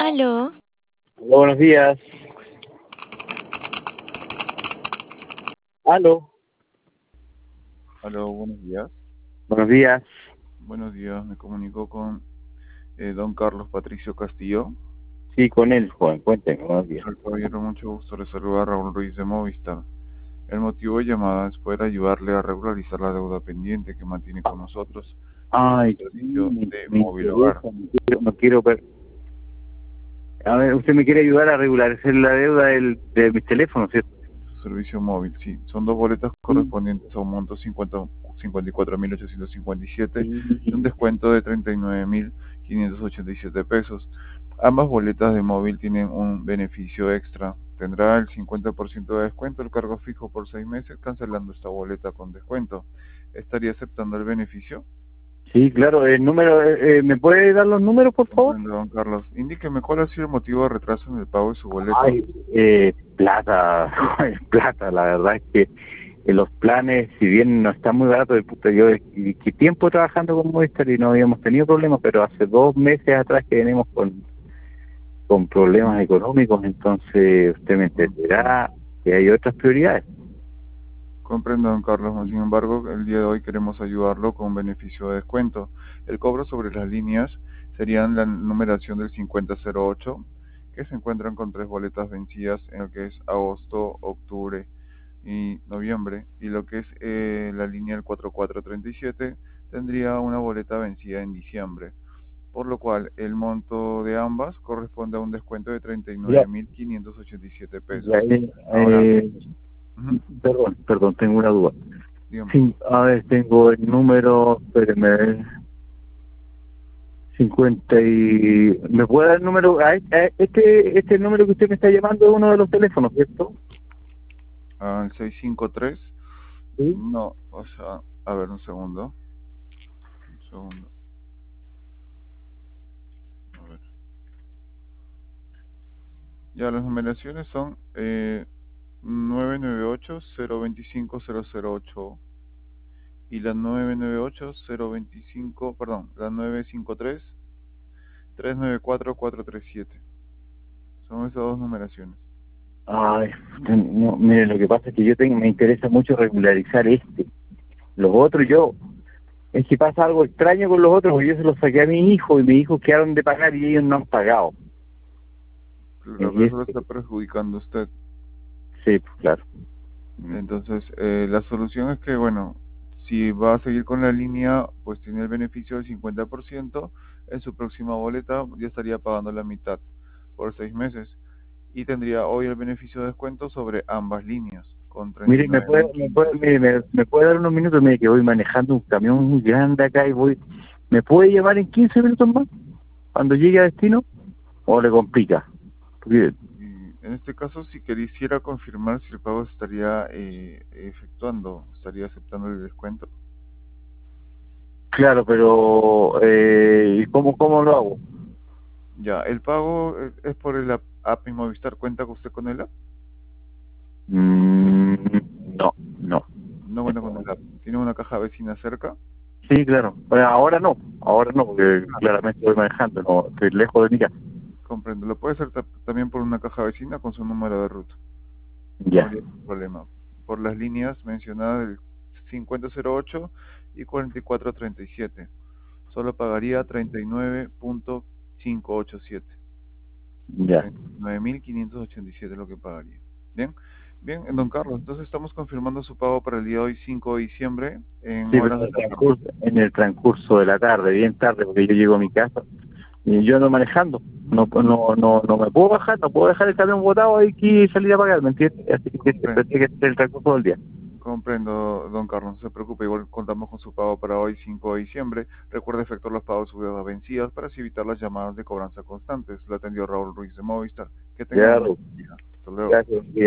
Aló, Hola, buenos días. Aló. Aló, buenos días. Buenos días. Buenos días, me comunico con don Carlos Patricio Castillo. Sí, con él, joven. Cuénteme, buenos días. Al caballero, mucho gusto, le saluda Raúl Ruiz de Movistar. El motivo de llamada es poder ayudarle a regularizar la deuda pendiente que mantiene con nosotros por su Ay, sí, servicio de me móvil hogar. interesa. A ver, usted me quiere ayudar a regularizar la deuda de mis teléfonos, ¿cierto? Su servicio móvil, sí. Son dos boletas Sí. correspondientes a un monto 54.857 y un Sí. descuento de 39.587 pesos. Ambas boletas de móvil tienen un beneficio extra. Tendrá el 50% de descuento, el cargo fijo por 6 meses, cancelando esta boleta con descuento. ¿Estaría aceptando el beneficio? Sí, claro, el número, ¿me puede dar los números, por favor? Comprendo, don Carlos. Indíqueme cuál ha sido el motivo de retraso en el pago de su boleto. Ay, plata, joven, plata, la verdad es que los planes, si bien no están muy baratos, yo que tiempo trabajando con Movistar y no habíamos tenido problemas, pero hace 2 meses atrás que venimos con problemas económicos, entonces usted me entenderá que hay otras prioridades. Comprendo, don Carlos. Sin embargo, el día de hoy queremos ayudarlo con beneficio de descuento. El cobro sobre las líneas serían la numeración del 5008, que se encuentran con 3 boletas vencidas en lo que es agosto, octubre y noviembre. Y lo que es la línea del 4437 tendría una boleta vencida en diciembre. Por lo cual, el monto de ambas corresponde a un descuento de Ya, 39.587 ya, pesos. Ahora, ujú, perdón, tengo una duda. dígame. Sí, a ver, tengo el número, espéreme, 50 y... ¿Me puede dar el número? Este número que usted me está llamando es uno de los teléfonos, ¿cierto? Al 653. Sí. No, o sea, a ver, un segundo. Un segundo. A ver. Ya, las numeraciones son 998-025-008 y la 998-025, perdón, la 953-394-437. Son esas dos numeraciones. Ay, no, mire, lo que pasa es que me interesa mucho regularizar este. Los otros es que pasa algo extraño con los otros, porque yo se los saqué a mi hijo y mis hijos quedaron de pagar y ellos no han pagado. Claro, Y pero eso lo este, está perjudicando a usted. sí, pues, claro. Entonces, la solución es que, bueno, si va a seguir con la línea, pues tiene el beneficio del 50%, en su próxima boleta ya estaría pagando la mitad por 6 meses y tendría hoy el beneficio de descuento sobre ambas líneas con Mire, me puede dar unos minutos, mire, que voy manejando un camión muy grande acá y ¿me puede llamar en 15 minutos más cuando llegue a destino? ¿O le complica? Porque, Y en este caso, si quisiera confirmar si el pago se estaría efectuando, estaría aceptando el descuento. claro, pero ¿y cómo lo hago? Ya, el pago es por el app Movistar. ¿Cuenta usted con el app? Mm, no, no. No cuenta con el app. ¿Tiene una caja vecina cerca? Sí, claro. Bueno, ahora no, porque claramente voy manejando, no, estoy lejos de mi casa. Comprendo. Lo puede hacer también por una caja vecina con su número de ruta. No Ya, habría problema. Por las líneas mencionadas del 5008 y 4437. Solo pagaría 39.587. ya. 39.587 es lo que pagaría. Bien. Bien, don Carlos, entonces estamos confirmando su pago para el día de hoy, 5 de diciembre, en Sí, pero horas de la tarde. en el transcurso de la tarde, bien tarde, porque yo llego a mi casa y yo ando manejando. No me puedo bajar, no puedo dejar el camión botado aquí y salir a pagar, ¿me entiendes? Así que Comprendo. tiene que ser el transcurso del día. Comprendo, don Carlos, no se preocupe, igual contamos con su pago para hoy, 5 de diciembre. Recuerde efectuar los pagos de sus deudas vencidas para así evitar las llamadas de cobranza constantes. Lo atendió Raúl Ruiz de Movistar. Que tenga un Ya, buen día. Hasta luego. gracias.